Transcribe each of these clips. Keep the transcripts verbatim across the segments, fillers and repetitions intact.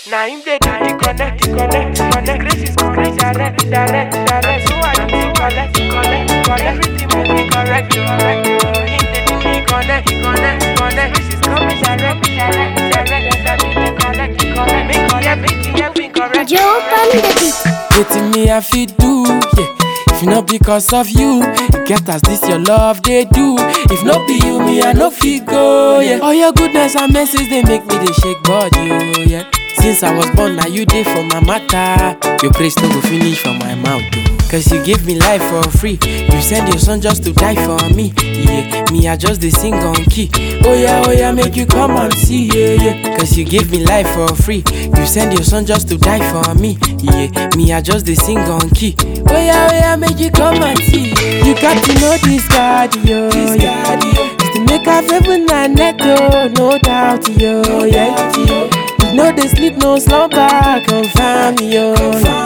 Now him they do the connect, connect, connect. Grace is correct, direct, direct, direct. So I do the collect, collect, collect. Everything will be correct, correct. Him they do the connect, connect, connect. Grace is coming direct, direct, direct. Everything collect, collect. Make it, everything, everything correct. Joe Pandemic. Waiting me I fit do, yeah. If not because of you, you get as this your love they do. If not be you, me I no fit go, yeah. All your goodness and mercies they make me they shake body, oh, yeah. Since I was born, now you there for my matter. Your praise no go finish from my mouth, oh. Cause you give me life for free. You send your son just to die for me. Yeah, me I just they sing on key. Oh yeah, oh yeah, make you come and see, yeah, yeah. Cause you give me life for free. You send your son just to die for me. Yeah, me I just they sing on key. Oh yeah, oh yeah, make you come and see, yeah. You got to know this God, yo, this yeah. God, yo. It's the make of heaven and earth, oh, no doubt, yo, no yeah, doubt, yo. No they sleep, no slumber, confirm yo.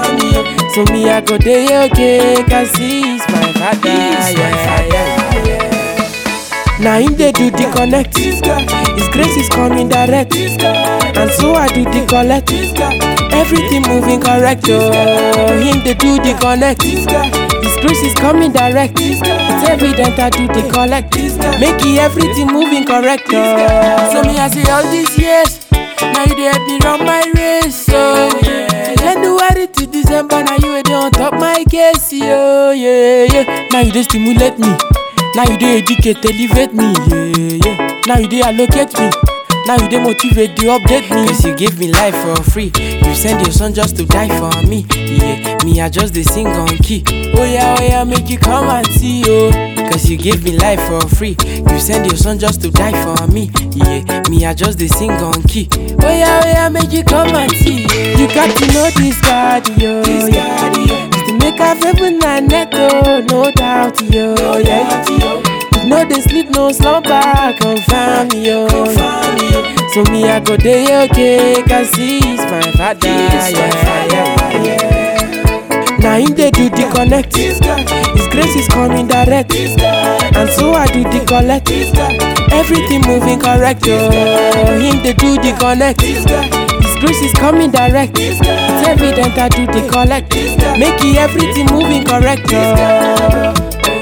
So me I go day okay, cause he's my father, yeah, yeah, yeah, yeah. Now him they do the connect, his grace is coming direct, and so I do the collect. Everything moving correct, oh. Him they do the connect, his grace is coming direct. It's evident I do the collect, make it everything moving correct, oh. So me I say all these years, now you dey help me run my race, so yeah. January to December, now you dey on top my case, yo, yeah, yeah. Now you dey stimulate me, now you dey educate, elevate me, yeah, yeah. Now you dey allocate me, now you dey motivate, dey update me. Cause you give me life for free, you send your son just to die for me, yeah. Me I just dey sing on key, oh yeah, oh yeah, make you come and see, oh. Cause you give me life for free. You send your son just to die for me. Yeah, me I just they sing on key. Oh yeah, oh yeah, make you come and see. Yeah. You got to know this God, yo. This God, yo. It's the make of heaven and earth, oh, no doubt, yo. No yeah. doubt, yo. No they sleep, no slumber, confirm yo. Confirm, yo. So me I go day okay, cause he's my father, he's yeah, my father, yeah, yeah. Now him they do the connect, his grace is coming direct, and so I do the collect. Everything moving correct, oh. Him they do the connect, his grace is coming direct. It's evident I do the collect, make it everything moving correct, oh.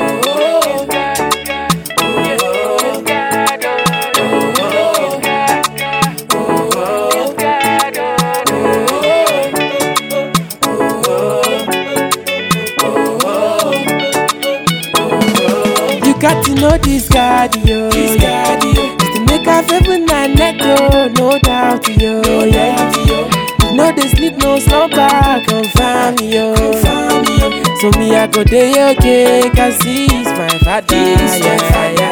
Got to know this God, yo. This God, yo. It's the make of heaven and earth, oh, no doubt, yo. No yeah. doubt, yo. No they sleep, no slumber, confirm yo. Confirm, yo. So me I go day okay, cause he's my father, he's yeah, my father.